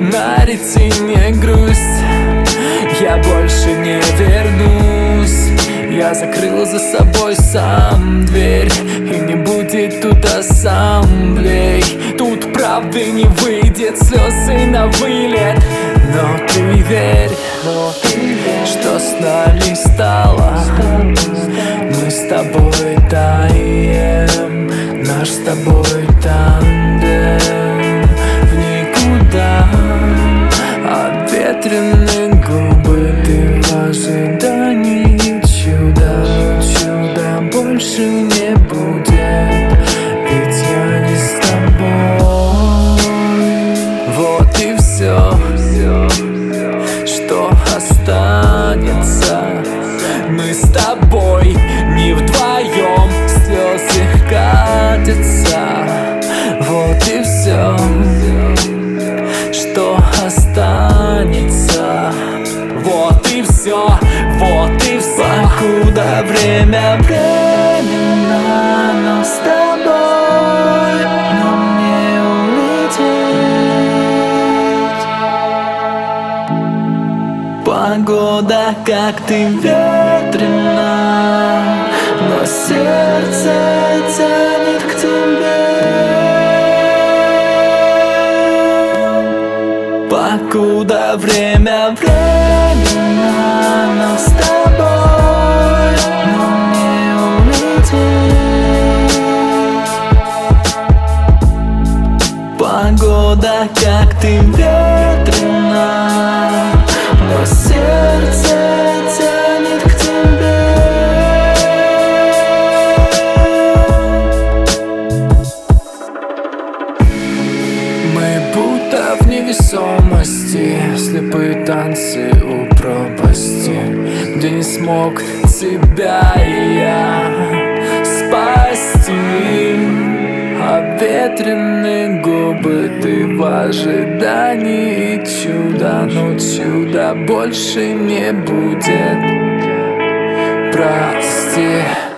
на ретине грусть. Я больше не вернусь. Я закрыл за собой сам дверь, и не будет тут ассамблей. Тут правды не выйдет, слезы на вылет. Но ты верь, что с нами стало. Мы с тобой таем, наш с тобой тандем в никуда. Обветренные губы, ты в ожидании чуда. Чуда больше не будет, ведь я не с тобой. Вот и все, что останется. Мы с тобой не вдвоем, слезы катятся. Вот и все, что останется. Вот и все, вот и все. Покуда время временно, но с тобой нам не улететь. Погода как ты ветрена, но сердце тянет к тебе. Покуда время временно, но с тобой нам не улететь. Погода как ты ветрена, но сердце тянет к тебе. Мы будто в невесомости, слепые танцы у пропасти, где не смог тебя и я спасти. Обветренные губы, ты в ожидании чуда. Но чуда больше не будет, прости.